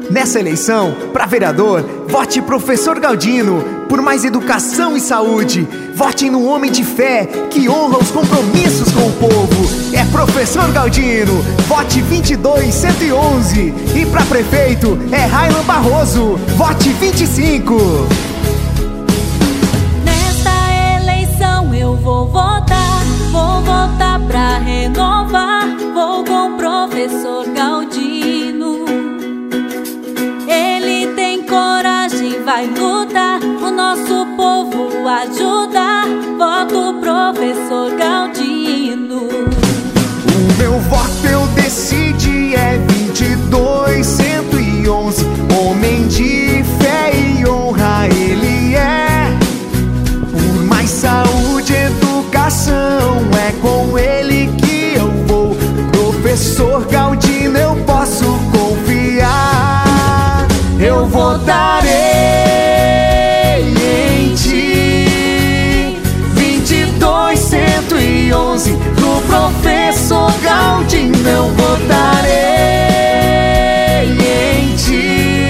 Nessa eleição, para vereador, vote Professor Galdino. Por mais educação e saúde, votem no homem de fé que honra os compromissos com o povo. É Professor Galdino, vote 22111. E para prefeito é Railan Barroso, vote 25. Nesta eleição eu vou votar pra renovar. Vou com o Professor Galdino. Ele tem coragem, vai lutar, o nosso povo ajudar. Voto Professor Galdino. O meu voto eu decidi é 22111. Homem de fé e honra ele é. Por mais saúde e educação, é com ele que eu vou. Professor Galdino, eu posso confiar. Eu votarei em ti. 22111 no Professor Galdino. Eu votarei em ti.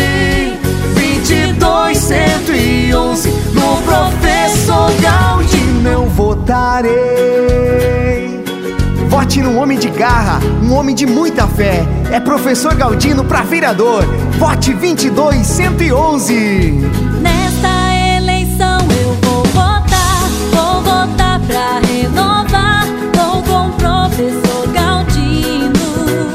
22111 no Professor Galdino. Eu votarei. Vote num homem de garra, um homem de muita fé. É Professor Galdino pra vereador. Vote 22111. Nesta eleição eu vou votar pra renovar. Vou com o Professor Galdino.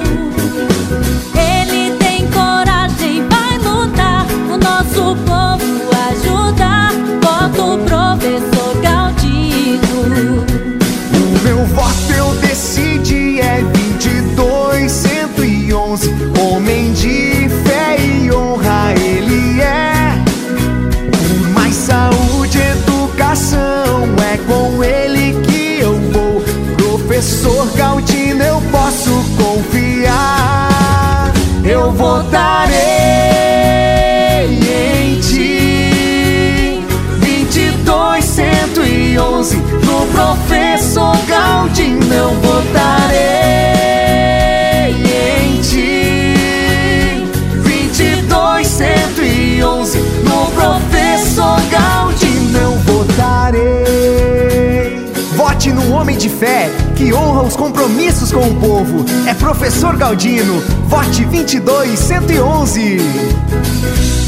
Ele tem coragem, vai lutar, o nosso povo ajudar. Voto Professor Galdino. O meu voto eu decidi é 22111. Homem de fé e honra ele é. Por mais saúde e educação, é com ele que eu vou. Professor Galdino, eu posso confiar. Eu votarei em ti. 22111 no Professor Galdino. Eu votarei em ti. 22111 no Professor Galdino. Eu votarei. Vote num homem de fé que honra os compromissos com o povo. É Professor Galdino, vote 22111.